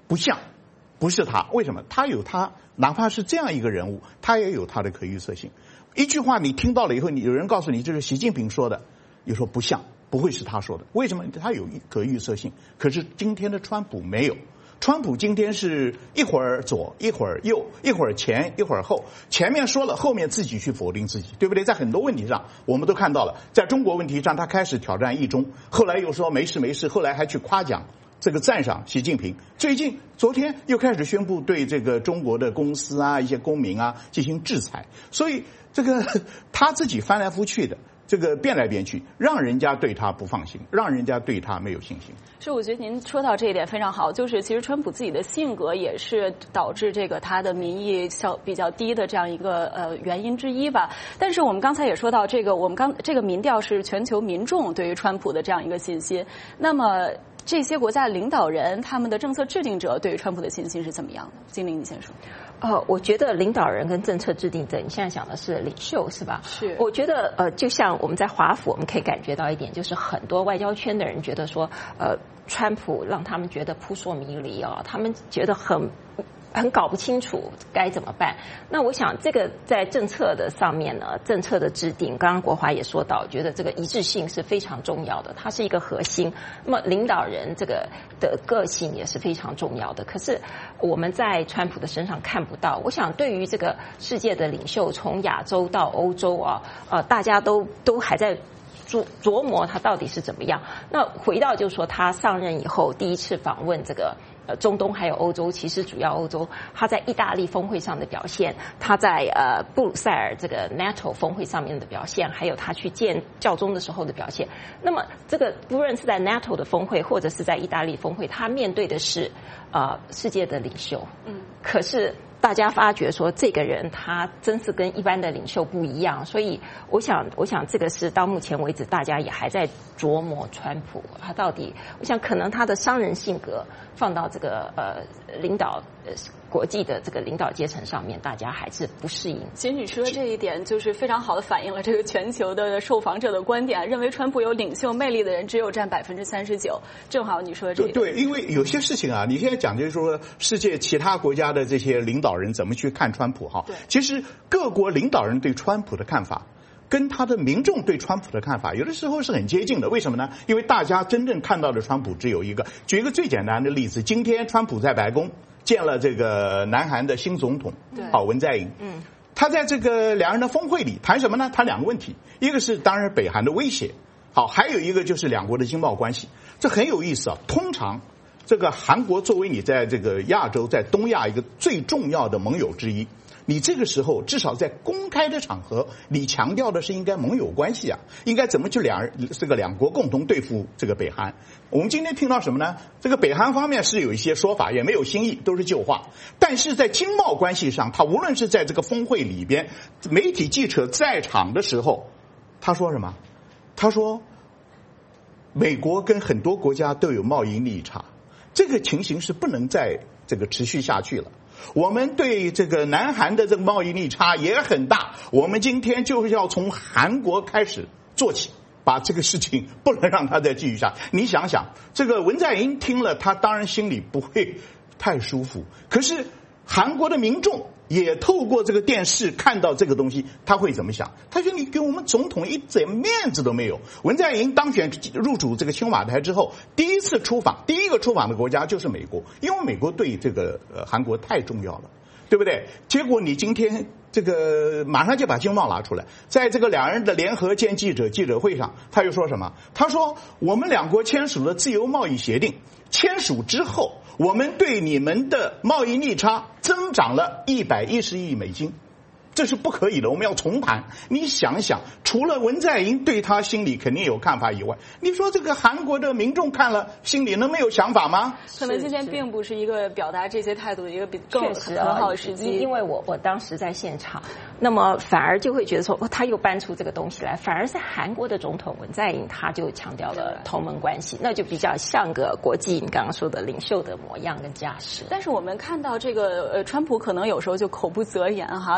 不像，不是他。为什么？他有他，哪怕是这样一个人物，他也有他的可预测性。一句话你听到了以后，有人告诉你这是习近平说的，你说不像，不会是他说的。为什么？他有可预测性。可是今天的川普没有。川普今天是一会儿左一会儿右，一会儿前一会儿后，前面说了，后面自己去否定自己，对不对？在很多问题上我们都看到了，在中国问题上他开始挑战一中，后来又说没事没事，后来还去夸奖这个赞赏习近平，昨天又开始宣布对这个中国的公司啊一些公民啊进行制裁，所以这个他自己翻来覆去的这个变来变去，让人家对他不放心，让人家对他没有信心。 是，我觉得您说到这一点非常好，就是其实川普自己的性格也是导致这个他的民意比较低的这样一个原因之一吧。但是我们刚才也说到这个，这个民调是全球民众对于川普的这样一个信心。那么这些国家的领导人，他们的政策制定者对于川普的信心是怎么样的？金玲，你先说。 我觉得领导人跟政策制定者，你现在讲的是领袖是吧？ 是。 我觉得就像我们在华府，我们可以感觉到一点，就是很多外交圈的人觉得说，川普让他们觉得扑朔迷离啊，他们觉得很搞不清楚该怎么办。那我想这个在政策的上面呢，政策的制定，刚刚国华也说到，觉得这个一致性是非常重要的，它是一个核心。那么领导人这个的个性也是非常重要的。可是我们在川普的身上看不到。我想对于这个世界的领袖，从亚洲到欧洲大家都还在琢磨他到底是怎么样。那回到就是说，他上任以后第一次访问这个中东还有欧洲，其实主要欧洲，他在意大利峰会上的表现，他在布鲁塞尔这个 NATO 峰会上面的表现，还有他去见教宗的时候的表现。那么这个不论是在 NATO 的峰会或者是在意大利峰会，他面对的是世界的领袖。可是大家发觉说这个人他真是跟一般的领袖不一样，所以我想这个是到目前为止大家也还在琢磨川普他到底，我想可能他的商人性格放到这个领导国际的这个领导阶层上面，大家还是不适应。 其实你说这一点就是非常好的反映了这个全球的受访者的观点，认为川普有领袖魅力的人只有占39%。正好你说这个对，因为有些事情啊，你现在讲就是说世界其他国家的这些领导人怎么去看川普哈，其实各国领导人对川普的看法跟他的民众对川普的看法有的时候是很接近的。为什么呢？因为大家真正看到的川普只有一个。举一个最简单的例子，今天川普在白宫见了这个南韩的新总统文在寅。他在这个两人的峰会里谈什么呢？谈两个问题，一个是当然北韩的威胁，还有一个就是两国的经贸关系。这很有意思啊。通常这个韩国作为你在这个亚洲在东亚一个最重要的盟友之一，你这个时候至少在公开的场合，你强调的是应该盟友关系啊，应该怎么去两国共同对付这个北韩。我们今天听到什么呢？这个北韩方面是有一些说法，也没有新意，都是旧话。但是在经贸关系上，他无论是在这个峰会里边，媒体记者在场的时候，他说什么？他说美国跟很多国家都有贸易逆差，这个情形是不能再这个持续下去了。我们对这个南韩的这个贸易逆差也很大，我们今天就是要从韩国开始做起，把这个事情不能让它再继续下。你想想，这个文在寅听了，他当然心里不会太舒服，可是韩国的民众也透过这个电视看到这个东西，他会怎么想？他说你给我们总统一点面子都没有。文在寅当选入主这个青瓦台之后，第一个出访的国家就是美国，因为美国对这个韩国太重要了，对不对？结果你今天这个马上就把经贸拿出来，在这个两人的联合见记者会上，他又说什么？他说我们两国签署了自由贸易协定，签署之后，我们对你们的贸易逆差增长了110亿美金，这是不可以的，我们要重谈。你想想，除了文在寅对他心里肯定有看法以外，你说这个韩国的民众看了心里能没有想法吗？ 可能今天并不是一个表达这些态度的一个更很好的时机。 因为我当时在现场，那么反而就会觉得说，他又搬出这个东西来，反而是韩国的总统文在寅他就强调了同盟关系，那就比较像个国际你刚刚说的领袖的模样跟架势。 但是我们看到这个川普可能有时候就口不择言哈，但是他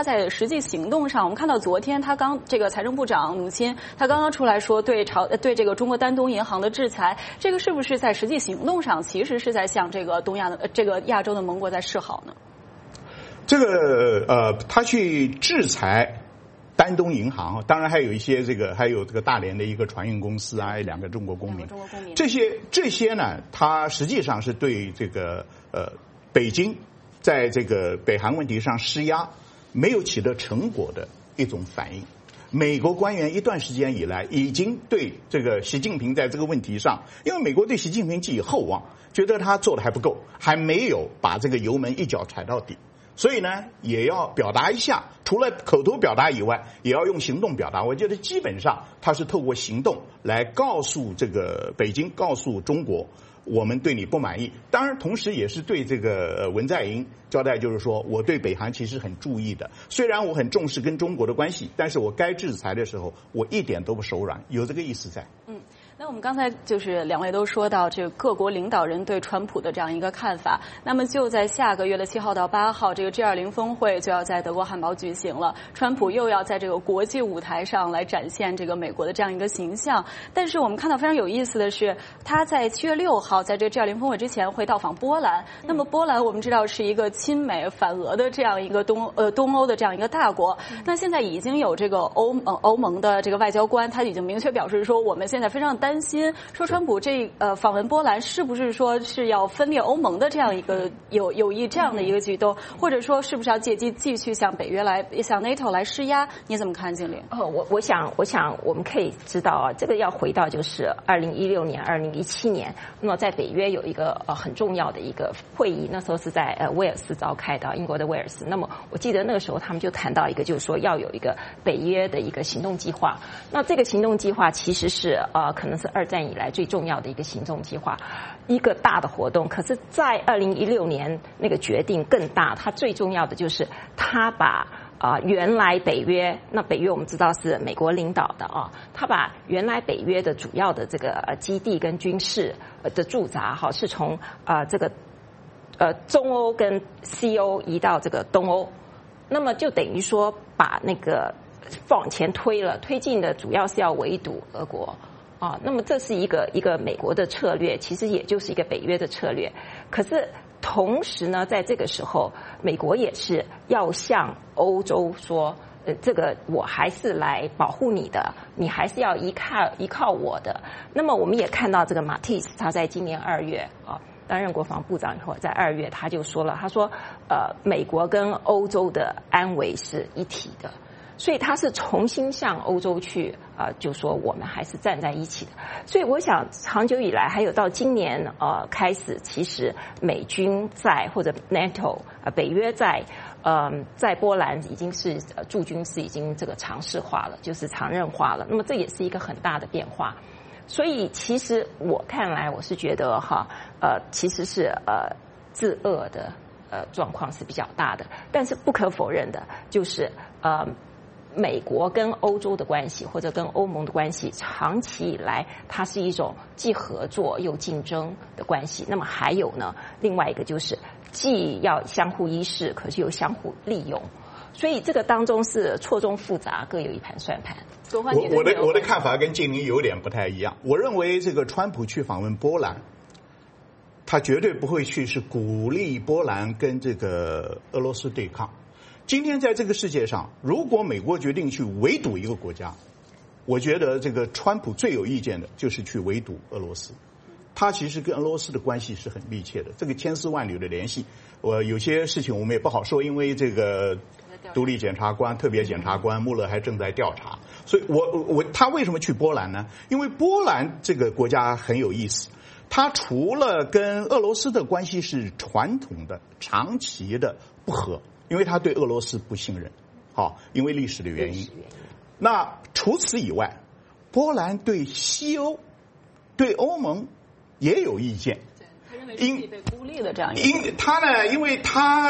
在实际行动上，我们看到昨天这个财政部长努钦他刚刚出来说对这个中国丹东银行的制裁，这个是不是在实际行动上其实是在向这个亚洲的盟国在示好呢？ 这个他去制裁丹东银行，当然还有一些还有这个大连的一个船运公司啊，2个中国公民，这些呢，它实际上是对这个北京在这个北韩问题上施压没有取得成果的一种反应。美国官员一段时间以来已经对这个习近平在这个问题上，因为美国对习近平寄予厚望，觉得他做的还不够，还没有把这个油门一脚踩到底。所以呢，也要表达一下，除了口头表达以外，也要用行动表达。我觉得基本上他是透过行动来告诉这个北京，告诉中国，我们对你不满意。当然，同时也是对这个文在寅交代，就是说我对北韩其实很注意的。虽然我很重视跟中国的关系，但是我该制裁的时候，我一点都不手软，有这个意思在。 那我们刚才就是两位都说到这个各国领导人对川普的这样一个看法。那么就在下个月的7号到8号，这个 G20 峰会就要在德国汉堡举行了。川普又要在这个国际舞台上来展现这个美国的这样一个形象。但是我们看到非常有意思的是，他在7月6号在这个 G20 峰会之前会到访波兰。那么波兰我们知道是一个亲美反俄的这样一个东欧的这样一个大国。那现在已经有这个欧盟的这个外交官，他已经明确表示说，我们现在非常担心，说川普访问波兰是不是说是要分裂欧盟的这样一个有意这样的一个举动，或者说是不是要借机继续向北约向 NATO 来施压？你怎么看，经理？ 我想我们可以知道啊，这个要回到就是2016年、2017年，那么在北约有一个很重要的一个会议，那时候是在威尔斯召开的，英国的威尔斯。那么我记得那个时候他们就谈到一个，就是说要有一个北约的一个行动计划。那这个行动计划其实是可能是2战以来最重要的一个行动计划，一个大的活动。可是在2016年那个决定更大，它最重要的就是他把原来北约，那北约我们知道是美国领导的他把原来北约的主要的这个基地跟军事的驻扎是从这个中欧跟西欧移到这个东欧，那么就等于说把那个往前推进的主要是要围堵俄国。那么这是一个美国的策略，其实也就是一个北约的策略。可是同时呢，在这个时候，美国也是要向欧洲说，这个我还是来保护你的，你还是要依靠我的。那么我们也看到这个马蒂斯，他在今年2月担任国防部长以后，在2月他就说了，他说美国跟欧洲的安危是一体的。所以他是重新向欧洲去就说我们还是站在一起的。所以我想长久以来，还有到今年开始，其实美军在或者 NATO 北约在波兰已经是驻军是已经这个常识化了，就是常任化了。那么这也是一个很大的变化。所以其实我看来，我是觉得其实是自恶的状况是比较大的。但是不可否认的就是美国跟欧洲的关系，或者跟欧盟的关系，长期以来它是一种既合作又竞争的关系。那么还有呢，另外一个就是既要相互依恃，可是又相互利用。所以这个当中是错综复杂，各有一盘算盘。 我的看法跟静玲有点不太一样。我认为这个川普去访问波兰，他绝对不会去是鼓励波兰跟这个俄罗斯对抗。今天在这个世界上，如果美国决定去围堵一个国家，我觉得这个川普最有意见的就是去围堵俄罗斯。他其实跟俄罗斯的关系是很密切的，这个千丝万缕的联系。有些事情我们也不好说，因为这个独立检察官、特别检察官穆勒还正在调查。所以他为什么去波兰呢？因为波兰这个国家很有意思，他除了跟俄罗斯的关系是传统的、长期的不和。因为他对俄罗斯不信任，因为历史的原因。那除此以外，波兰对西欧、对欧盟也有意见。 他认为自己被孤立的这样一个。 他呢，因为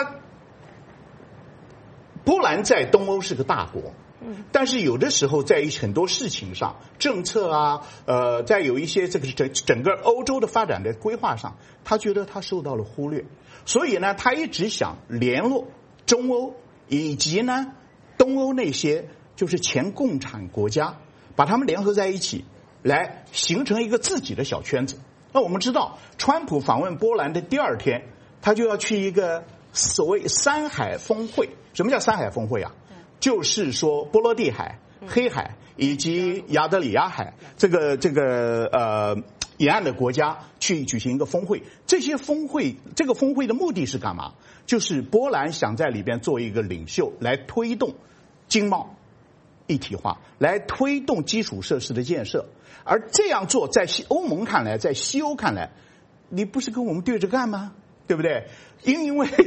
波兰在东欧是个大国，但是有的时候在很多事情上，政策在有一些这个整个欧洲的发展的规划上，他觉得他受到了忽略，所以呢，他一直想联络中欧以及呢东欧那些就是前共产国家，把他们联合在一起，来形成一个自己的小圈子。那我们知道，川普访问波兰的第二天，他就要去一个所谓3海峰会。什么叫3海峰会啊？就是说波罗的海、黑海以及亚得里亚海这个沿岸的国家去举行一个峰会。这个峰会的目的是干嘛？就是波兰想在里边做一个领袖，来推动经贸一体化，来推动基础设施的建设。而这样做，在欧盟看来，在西欧看来，你不是跟我们对着干吗？对不对？因为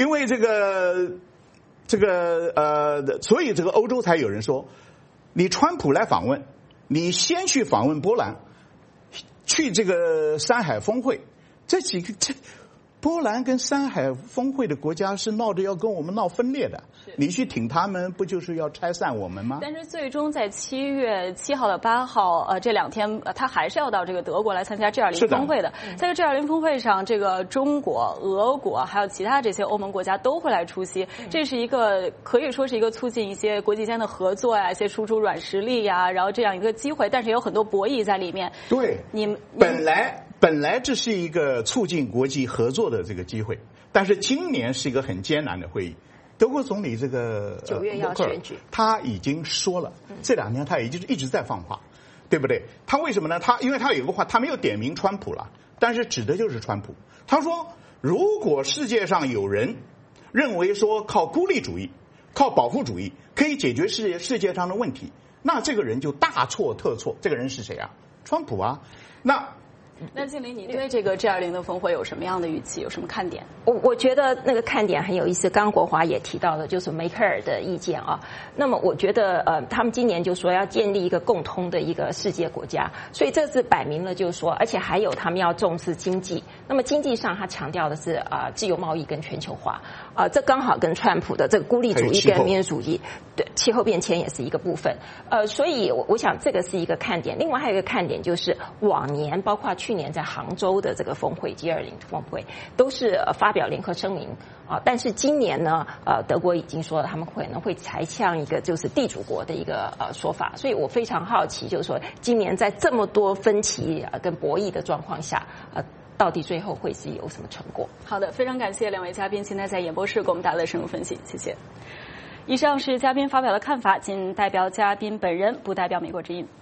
所以这个欧洲才有人说，你川普来访问，你先去访问波兰，去这个3海峰会，这波兰跟3海峰会的国家是闹着要跟我们闹分裂的，你去挺他们，不就是要拆散我们吗？ 但是最终在7月7号到8号，这2天，他还是要到这个德国来参加 G20 峰会的。在这 G20 峰会上，这个中国、俄国还有其他这些欧盟国家都会来出席。这是一个可以说是一个促进一些国际间的合作呀，一些输出软实力呀，然后这样一个机会，但是也有很多博弈在里面。 对，本来这是一个促进国际合作的这个机会，但是今年是一个很艰难的会议。德国总理这个 9月要选举， 他已经说了，这2年他已经一直在放话，对不对？他为什么呢？因为他有个话，他没有点名川普了，但是指的就是川普。他说，如果世界上有人认为说靠孤立主义、靠保护主义可以解决世界上的问题，那这个人就大错特错。这个人是谁啊？川普啊。 那静玲，你对这个 G20 的峰会有什么样的预期？有什么看点？ 我觉得那个看点很有意思。刚国华也提到了，就是梅克尔的意见啊。那么我觉得他们今年就说要建立一个共通的一个世界国家，所以这是摆明了就是说，而且还有他们要重视经济。那么经济上，他强调的是自由贸易跟全球化这刚好跟川普的这个孤立主义跟民主主义，对气候变迁也是一个部分。所以我想这个是一个看点。另外还有一个看点就是往年包括去年在杭州的这个峰会 G20 峰会都是发表联合声明但是今年呢德国已经说了他们可能会采向一个就是地主国的一个说法，所以我非常好奇，就是说今年在这么多分歧跟博弈的状况下到底最后会是有什么成果？ 好的，非常感谢2位嘉宾今天在演播室给我们带来的深入分析，谢谢。以上是嘉宾发表的看法，仅代表嘉宾本人，不代表美国之音。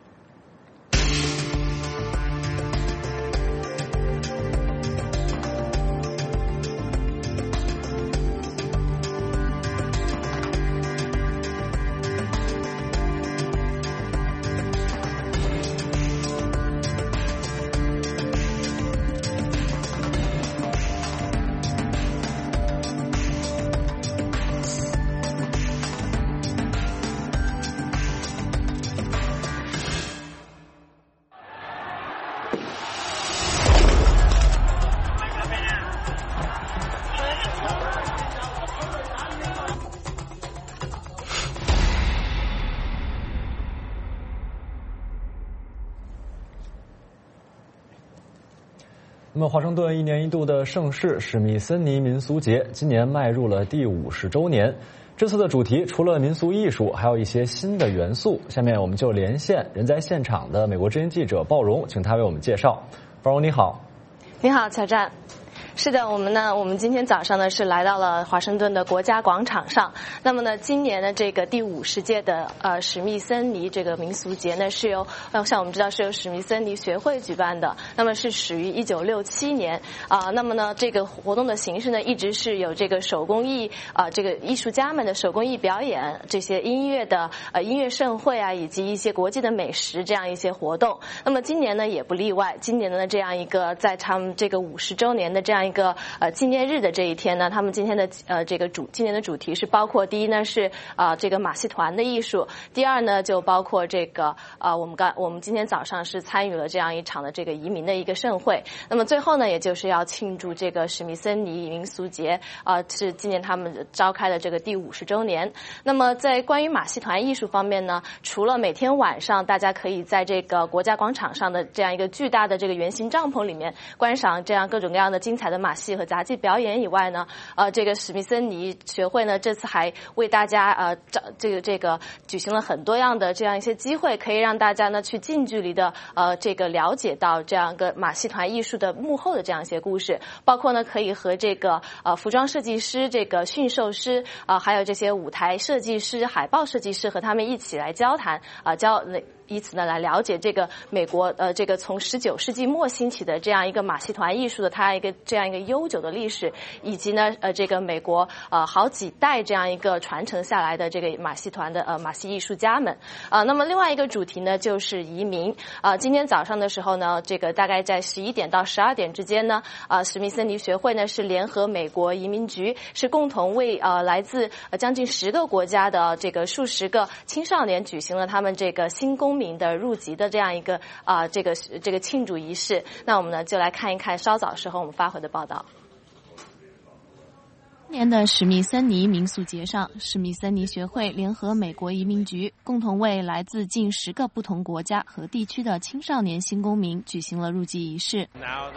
那么，华盛顿1年1度的盛事史密森尼民俗节今年迈入了第50周年。这次的主题除了民俗艺术，还有一些新的元素。下面我们就连线人在现场的美国之音记者鲍荣，请他为我们介绍。鲍荣，你好。 你好，乔战。是的，我们今天早上呢是来到了华盛顿的国家广场上。那么呢，今年的这个第50届的史密森尼这个民俗节呢，是由像我们知道是由史密森尼学会举办的。那么是始于1967年那么呢，这个活动的形式呢，一直是有这个手工艺这个艺术家们的手工艺表演，这些音乐的音乐盛会以及一些国际的美食这样一些活动。那么今年呢也不例外，今年的这样一个在他们这个50周年的这样一个纪念日的这一天呢，他们今天的今年的主题是包括第一呢是这个马戏团的艺术，第二呢就包括这个我们今天早上是参与了这样一场的这个移民的一个盛会。那么最后呢，也就是要庆祝这个史密森尼民俗节是今年他们召开的这个第50周年。那么在关于马戏团艺术方面呢，除了每天晚上大家可以在这个国家广场上的这样一个巨大的这个圆形帐篷里面观赏这样各种各样的精彩的的马戏和杂技表演以外呢，这个史密森尼学会呢这次还为大家这个举行了很多样的这样一些机会，可以让大家呢去近距离的这个了解到这样一个马戏团艺术的幕后的这样一些故事，包括呢可以和这个服装设计师、这个驯兽师还有这些舞台设计师、海报设计师和他们一起来交谈以此呢来了解这个美国这个从19世纪末兴起的这样一个马戏团艺术的它这样一个悠久的历史，以及呢这个美国好几代这样一个传承下来的这个马戏团的马戏艺术家们那么另外一个主题呢就是移民今天早上的时候呢，这个大概在11点到12点之间呢史密森尼学会呢是联合美国移民局，是共同为来自将近10个国家的这个数十个青少年举行了他们这个新公民的入籍的这样一个这个庆祝仪式。那我们呢就来看一看稍早时候我们发回的报道。 今年的史密森尼民俗节上，史密森尼学会联合美国移民局，共同为来自近10个不同国家和地区的青少年新公民举行了入籍仪式。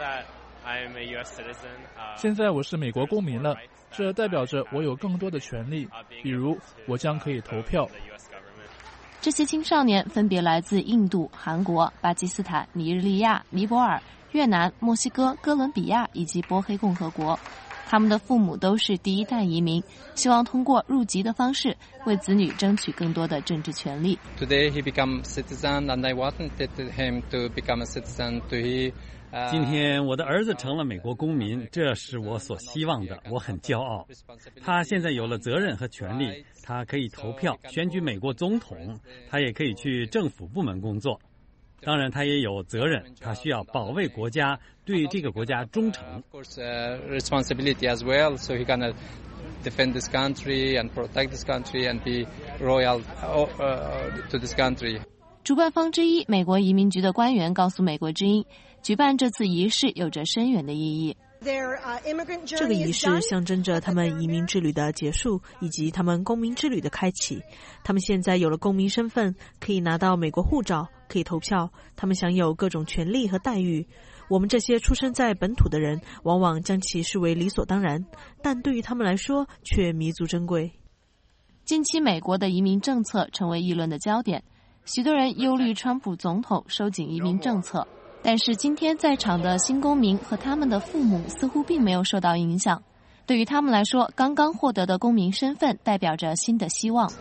现在我是美国公民了，这代表着我有更多的权利，比如我将可以投票。 这些青少年分别来自印度、韩国、巴基斯坦、尼日利亚、尼泊尔、越南、墨西哥、哥伦比亚以及波黑共和国。他们的父母都是第一代移民，希望通过入籍的方式为子女争取更多的政治权利。 Today he became citizen and I wanted him to become a citizen to he 今天我的儿子成了美国公民，这是我所希望的，我很骄傲。他现在有了责任和权利，他可以投票选举美国总统，他也可以去政府部门工作。当然他也有责任，他需要保卫国家，对这个国家忠诚。 responsibility as well, so he can defend this country and protect this country and be loyal to this country. 主办方之一美国移民局的官员告诉美国之音，举办这次仪式有着深远的意义。 这个仪式象征着他们移民之旅的结束，以及他们公民之旅的开启。他们现在有了公民身份，可以拿到美国护照，可以投票，他们享有各种权利和待遇。我们这些出生在本土的人，往往将其视为理所当然，但对于他们来说却弥足珍贵。 近期美国的移民政策成为议论的焦点，许多人忧虑川普总统收紧移民政策。但是今天在场的新公民和他们的父母似乎并没有受到影响。对于他们来说，刚刚获得的公民身份代表着新的希望。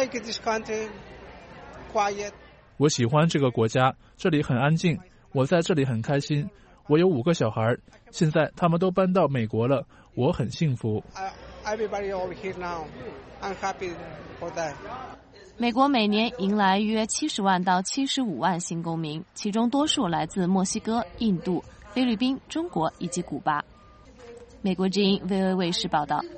我喜欢这个国家，这里很安静，我在这里很开心。我有5个小孩，现在他们都搬到美国了，我很幸福。 美国每年迎来约70万到75万新公民，其中多数来自墨西哥、印度、菲律宾、中国以及古巴。美国之音 VOA 卫视报道。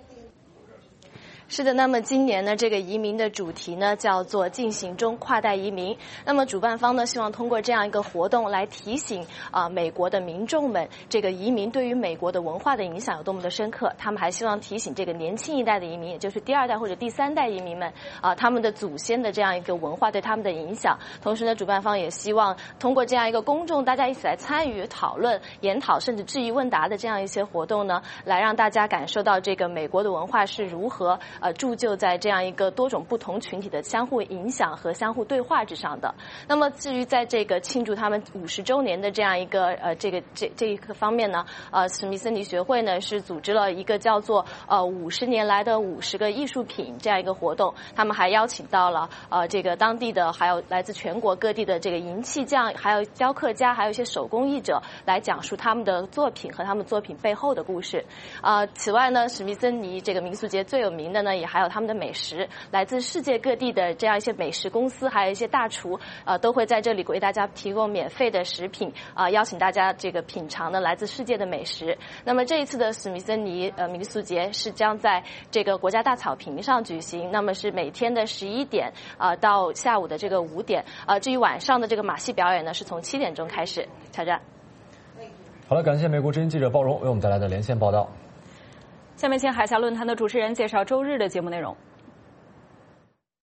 是的，那么今年呢，这个移民的主题呢叫做进行中跨代移民。那么主办方呢希望通过这样一个活动来提醒美国的民众们，这个移民对于美国的文化的影响有多么的深刻。他们还希望提醒这个年轻一代的移民，也就是第2代或者第3代移民们他们的祖先的这样一个文化对他们的影响。同时呢，主办方也希望通过这样一个公众大家一起来参与讨论、研讨甚至质疑问答的这样一些活动呢，来让大家感受到这个美国的文化是如何铸就在这样一个多种不同群体的相互影响和相互对话之上的。那么至于在这个庆祝他们50周年的这样一个这一个方面呢，史密森尼学会呢是组织了一个叫做50年来的50个艺术品这样一个活动。他们还邀请到了这个当地的还有来自全国各地的这个银器匠，还有雕刻家，还有一些手工艺者来讲述他们的作品和他们作品背后的故事。此外呢，史密森尼这个民俗节最有名的呢也还有他们的美食，来自世界各地的这样一些美食公司，还有一些大厨都会在这里为大家提供免费的食品邀请大家这个品尝的来自世界的美食。那么这一次的史密森尼民俗节是将在这个国家大草坪上举行，那么是每天的11点到下午的这个5点至于晚上的这个马戏表演呢是从7点钟开始。挑战。 好了，感谢美国之音记者鲍荣为我们带来的连线报道。 下面请海峡论坛的主持人介绍周日的节目内容。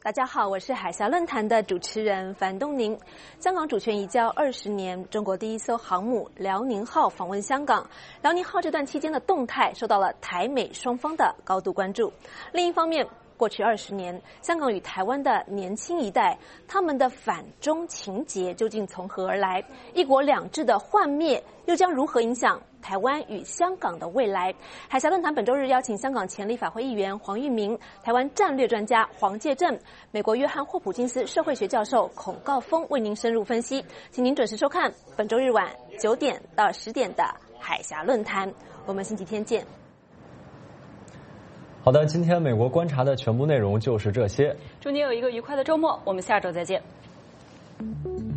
大家好，我是海峡论坛的主持人樊东宁。香港主权移交20年，中国第一艘航母辽宁号访问香港。辽宁号这段期间的动态受到了台美双方的高度关注。另一方面，过去20年，香港与台湾的年轻一代，他们的反中情结究竟从何而来？一国两制的幻灭又将如何影响台湾与香港的未来？海峡论坛本周日邀请香港前立法会议员黄玉明、台湾战略专家黄介正、美国约翰霍普金斯社会学教授孔诰峰为您深入分析，请您准时收看本周日晚9点到10点的海峡论坛。我们星期天见。 好的，今天美国观察的全部内容就是这些。 祝您有一个愉快的周末，我们下周再见。